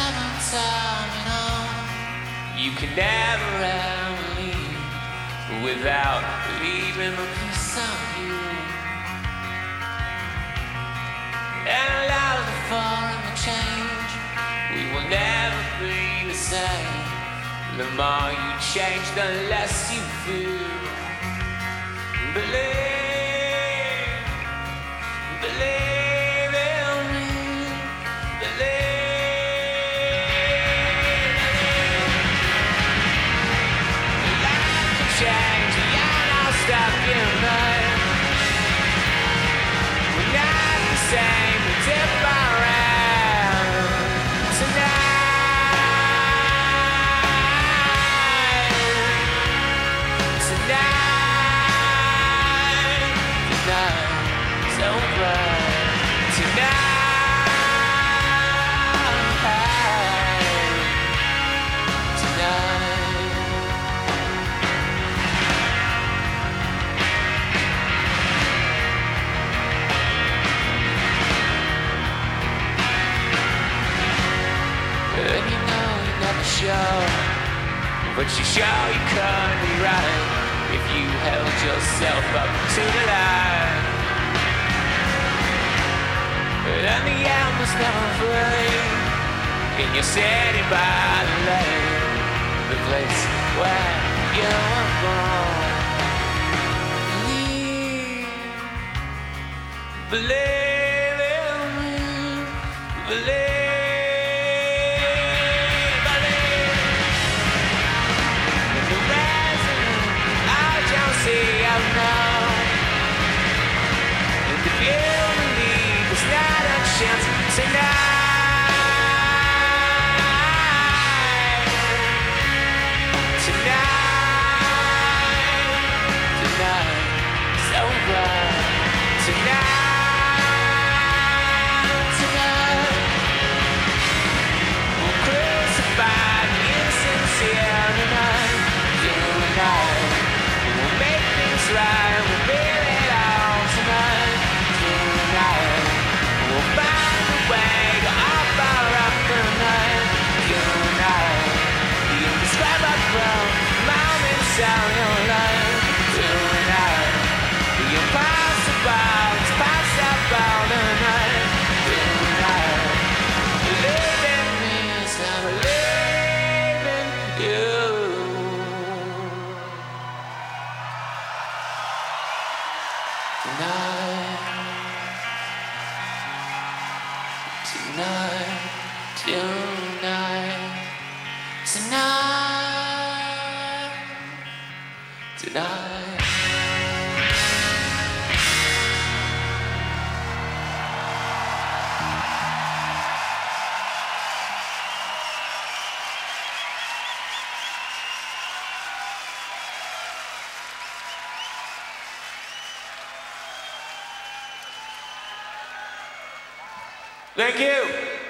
never turning on. You can never ever leave without leaving a piece of you. And allow the fall and the change. We will never be the same. The more you change, the less you feel. Believe in me. Life can change, you're not stuck in mud. We're not the same, we're different tonight. Tonight's over. And you know you never show, but you show you couldn't be right if you held yourself up to the light. And the end was never free, and you're sitting by the lake, the place where you were born. Believe in me, believe. Tonight. Thank you.